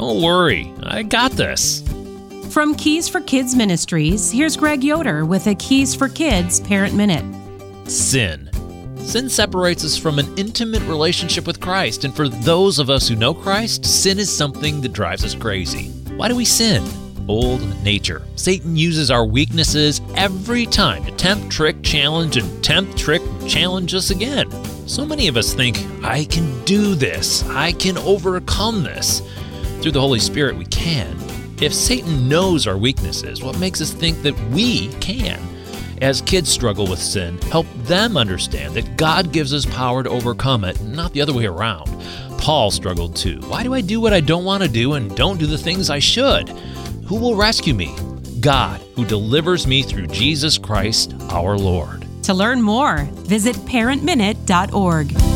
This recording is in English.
Don't worry, I got this. From Keys for Kids Ministries, here's Greg Yoder with a Keys for Kids Parent Minute. Sin. Sin separates us from an intimate relationship with Christ, and for those of us who know Christ, sin is something that drives us crazy. Why do we sin? Old nature. Satan uses our weaknesses every time to tempt, trick, challenge, and tempt, trick, challenge us again. So many of us think, I can do this. I can overcome this. Through the Holy Spirit, we can. If Satan knows our weaknesses, what makes us think that we can? As kids struggle with sin, help them understand that God gives us power to overcome it, not the other way around. Paul struggled too. Why do I do what I don't want to do and don't do the things I should? Who will rescue me? God, who delivers me through Jesus Christ, our Lord. To learn more, visit parentminute.org.